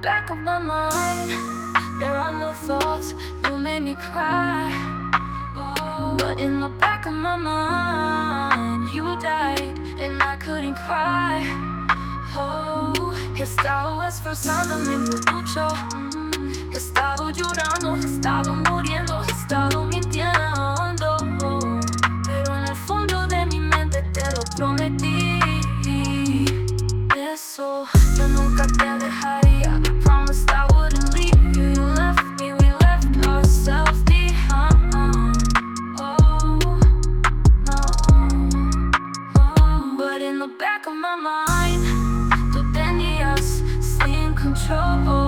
back of my mind, there are no thoughts, you made me cry. Oh, but in the back of my mind, you died, and I couldn't cry. Oh, he estaba esforzándome mucho, he estado llorando, he estado muriendo, he estado mintiendo. Pero en el fondo de mi mente te lo prometí. Eso, yo nunca te dejaría. I promised I wouldn't leave you. You left me, we left ourselves behind. Oh, no. Oh, but in the back of my mind, tú tenías sin control.